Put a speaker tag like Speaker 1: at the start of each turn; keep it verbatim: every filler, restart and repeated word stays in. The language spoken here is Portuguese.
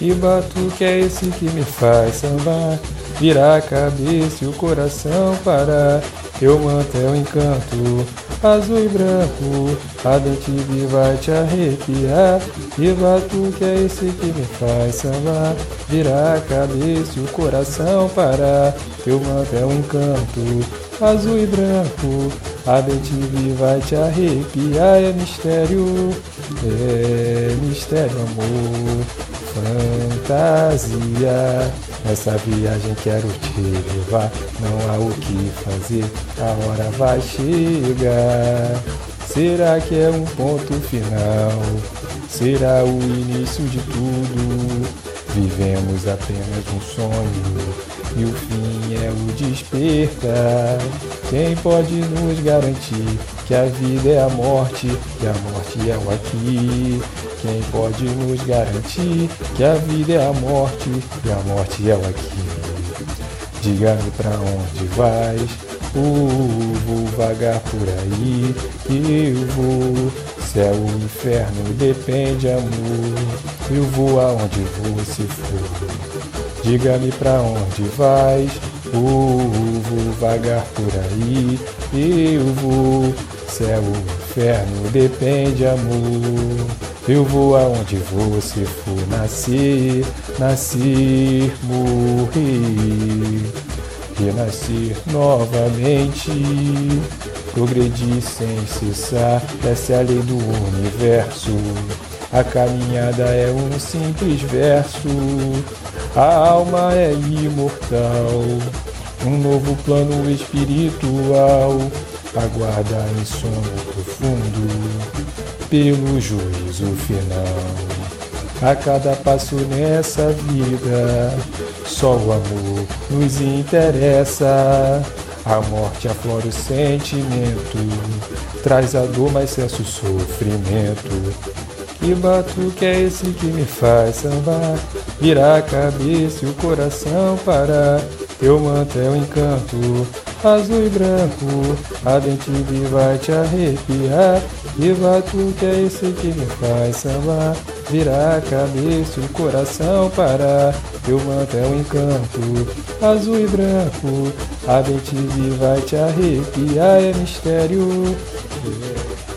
Speaker 1: Que batuque é esse que me faz sambar, virar a cabeça e o coração parar? Teu manto é um encanto, azul e branco, a dentive vai te arrepiar. Que batuque é esse que me faz sambar, virar a cabeça e o coração parar? Teu manto é um encanto, azul e branco, a dentive vai te arrepiar. É mistério, é mistério, amor, fantasia. Nessa viagem quero te levar, não há o que fazer, a hora vai chegar. Será que é um ponto final? Será o início de tudo? Vivemos apenas um sonho e o fim é o despertar. Quem pode nos garantir que a vida é a morte e a morte é o aqui? Quem pode nos garantir que a vida é a morte e a morte é o aqui? Diga-me pra onde vais, uh, vou vagar por aí, eu vou. Céu ou inferno depende, amor, eu vou aonde você for. Diga-me pra onde vais, uh, vou vagar por aí, eu vou. Céu ou inferno depende, amor, eu vou aonde você for. Nascer, nascer, morrer, renascer novamente, progredir sem cessar, essa é a lei do universo. A caminhada é um simples verso, a alma é imortal, um novo plano espiritual aguarda em sono profundo pelo juízo final. A cada passo nessa vida, só o amor nos interessa. A morte aflora o sentimento, traz a dor, mas cessa o sofrimento. Que batuque é esse que me faz sambar, virar a cabeça e o coração parar? Teu manto é um encanto, azul e branco, a dentive vai te arrepiar. Que batuque é esse que me faz sambar, virar a cabeça e o coração parar? Teu manto é um encanto, azul e branco, a dentive vai te arrepiar. É mistério.